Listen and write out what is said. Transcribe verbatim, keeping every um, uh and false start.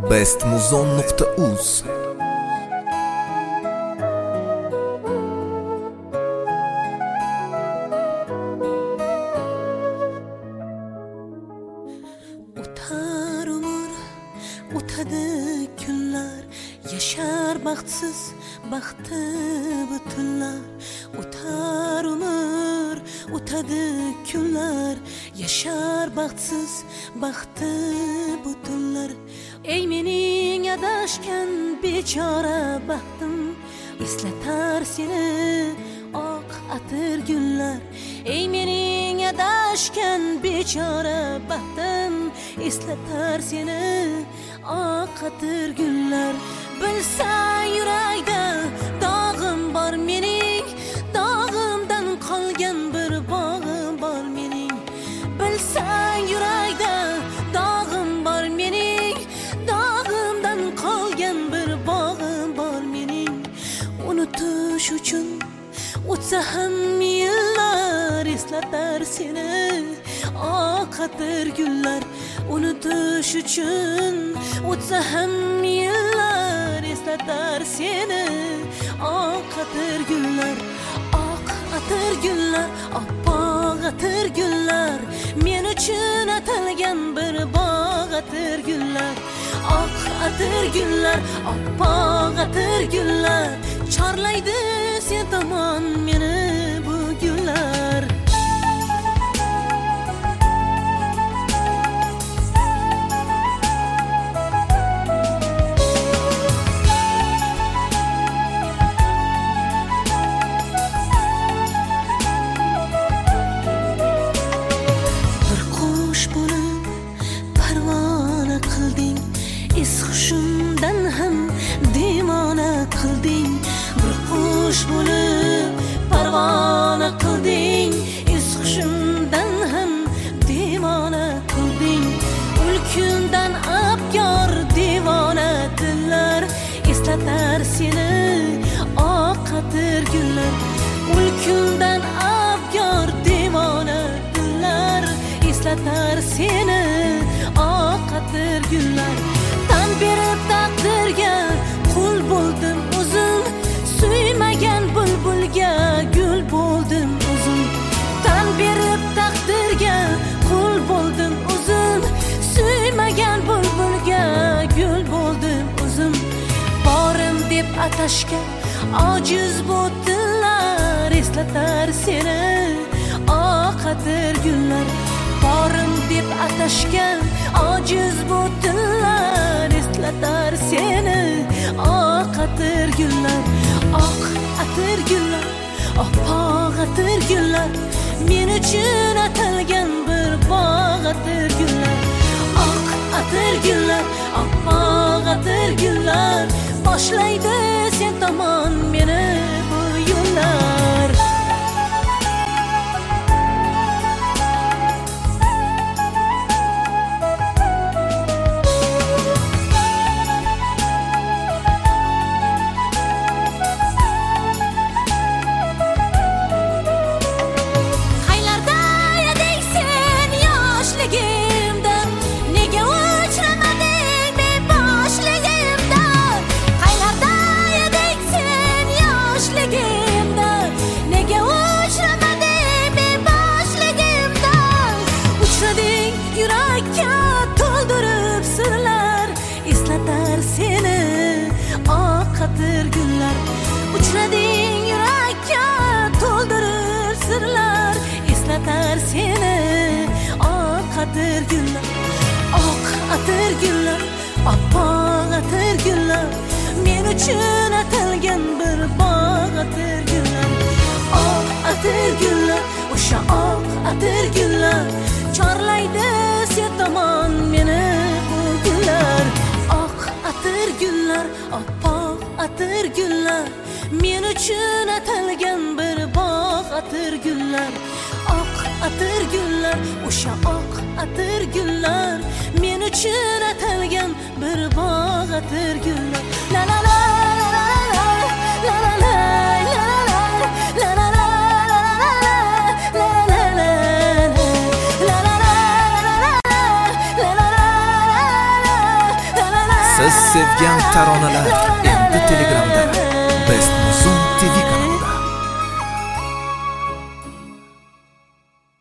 best muzon nuqta uz. O'tar umr, o'tadi kunlar, yashar baxtsiz baxti butunlar. O'tar umr, o'tadi kunlar, yashar baxtsiz baxti butunlar. Ey mening adashgan bechora baxtim, eslatar seni oq atir gullar. Ey mening adashgan bechora baxtim, eslatar seni oq atir gullar. Bilsan yurakda dog'im bor mening, dog'imdan qolgan bir bog'im bor mening. Bilsan yurakda dog'im bor mening, dog'imdan qolgan bir bog'im bor mening. Unutish uchun o'tsa ham yillar, eslatar seni oq atir gullar. Unutish uchun o'tsa ham yillar, eslatar seni oq atir gullar. Oq atir gullar, oppoq atir gullar, men uchun atalgan bir bog' atir gullar. Oq atir gullar, oppoq atir gullar, chorlaydi sen tomon meni bu gullar. Bir qush bo'lib parvona qilding, es hushimdan ham devona qilding. Bir qush bo'lib parvona qilding, es hushimdan ham devona qilding. Ul kundan abyor devona dillar, eslatar seni oq atir gullar. Ul kundan abyor devona dillar, eslatar seni oq atir gullar. Tan berib taqdirga qul bo'ldim o'zim, suymagan bulbulga gul bo'ldim o'zim. Tan berib taqdirga qul bo'ldim o'zim, suymagan bulbulga gul bo'ldim o'zim. Borim deb atashga ojiz bu tillar, eslatar seni oq atir gullar. Borim deb atashga ojiz bu tillar, eslatar seni oq atir gullar. Oq atir gullar, oppoq atir gullar, men uchun atalgan bir bog' atir gullar. Oq atir gullar, oppoq atir gullar, boshlaydi sen tomon meni bu yo'llar. Uchrading yurakka to'ldirib sirlar, eslatar seni oq atir gullar. Oq atir gullar, oppoq atir gullar, men uchun atalgan bir bog' atir gullar. Oq atir gullar, o'sha oq atir gullar, chorlaydi sen tomon meni bu gullar. Oq atir gullar, oppoq atir gullar, men uchun atalgan bir bog' atir gullar. Oq atir gullar, o'sha oq atir gullar, men uchun atalgan bir bog' atir gullar. La la la la la la la la la la la la sevgan taronalar endi Telegramda. Best